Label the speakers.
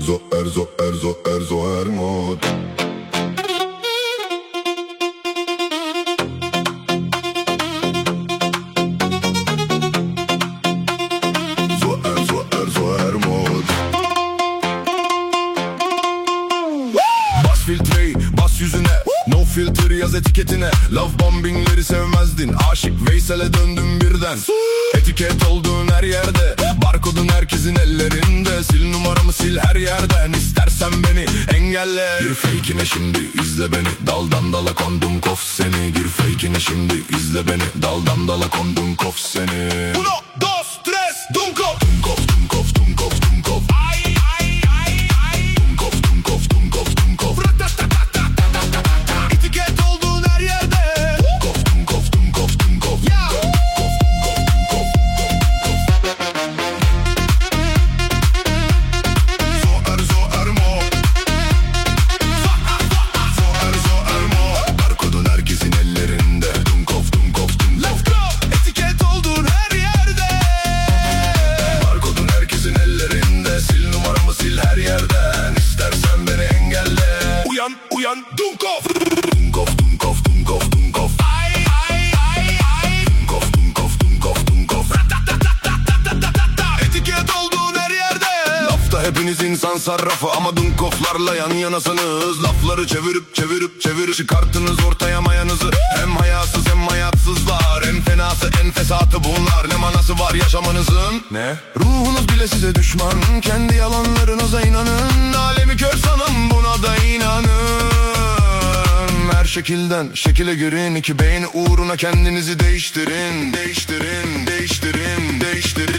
Speaker 1: Erzo Hermod. Erzo Hermod. Bas filtreyi, bas yüzüne, no filter yaz etiketine. Love bombingleri sevmezdin, aşık Veysel'e döndüm birden. Etiket olduğun her yerde, barkodun herkesin ellerinde. Sil numaramı sil her yerden, istersen beni engelle. Gir fake'ine şimdi izle beni, daldan dala kondum kof seni. Gir fake'ine şimdi izle beni, daldan dala kondum kof seni. Uno, dos, tres, dunkof. Dunkof, dunkof, dunkof, dunkof. Ay, ay, ay, ay. Dunkof, dunkof, dunkof, dunkof. Etiket olduğun her yerde. Dunkof, dunkof, dunkof, dunkof. Uyan, Dunkof. Dunkof, Dunkof, Dunkof, Dunkof. Ay, ay, ay, ay. Dunkof, Dunkof, Dunkof, Dunkof. Etiket olduğun her yerde. Lafta hepiniz insan sarrafı ama Dunkoflarla yan yanasınız. Lafları çevirip çıkarttınız ortaya mayanızı. Hem hayasız hem hayatsızlar, en fenası en fesatı bunlar. Ne manası var yaşamanızın? Ne? Ruhunuz bile size düşman, kendi yalanlarınıza inanın. Alemi kör sanın, buna da inanın. Her şekilden şekile girin, iki beyin uğruna kendinizi değiştirin. Değiştirin.